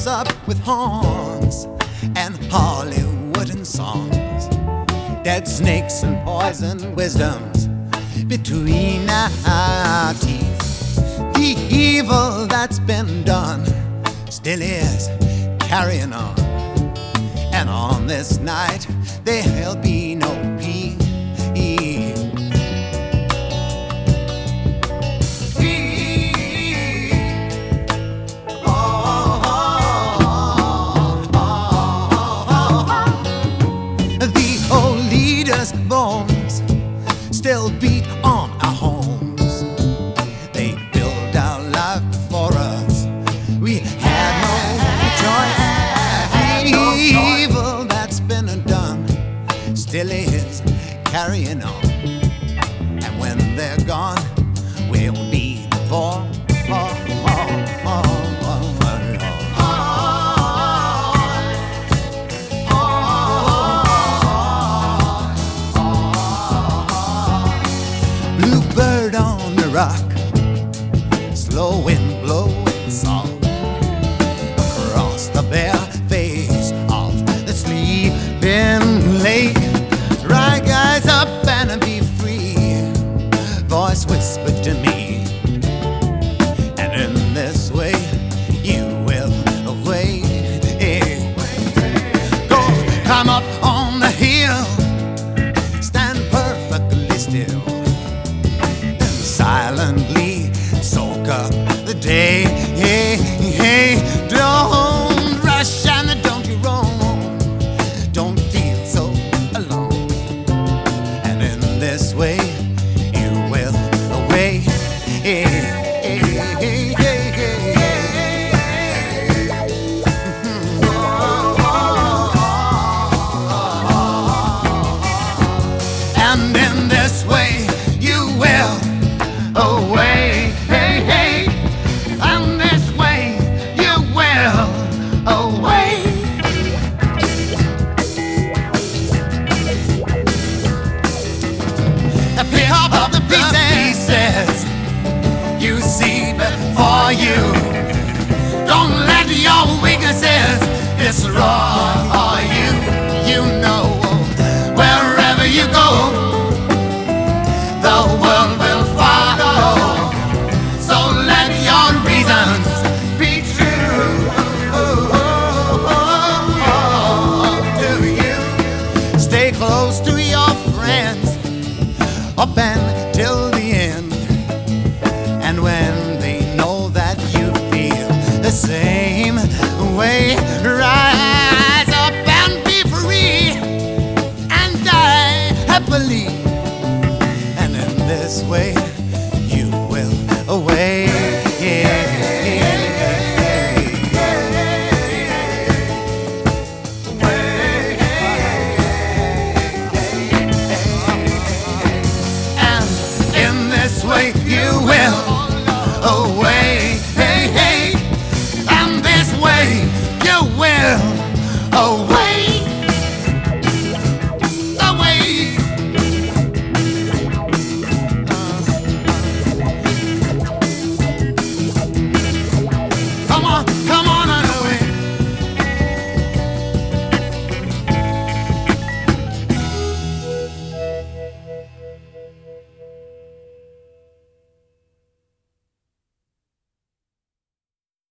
dress up with horns and Hollywood and songs, dead snakes and poison wisdoms between our teeth. The evil that's been done still is carrying on, and on this night there'll be no peace. Bones still beat on our homes. They build our life for us. We had no choice. The evil that's been done still is carrying on, and when they're gone, we'll be for. Bluebird on the rock, slow wind blowing soft across the bare face of the sleeping lake. Rise, guys, up and be free, voice whispered to me, and in this way you will awake. Go, climb up on the hill, stand perfectly still, silently soak up the day. Don't rush and don't you roam. Don't feel so alone. And in this way you will awake. And in this way you will away, hey, hey, and this way you will away. The pick up the pieces you see before you. Don't let your weaknesses destroy you. You know, wherever you go, the world will follow. So let your reasons be true to you. Stay close to your friends up until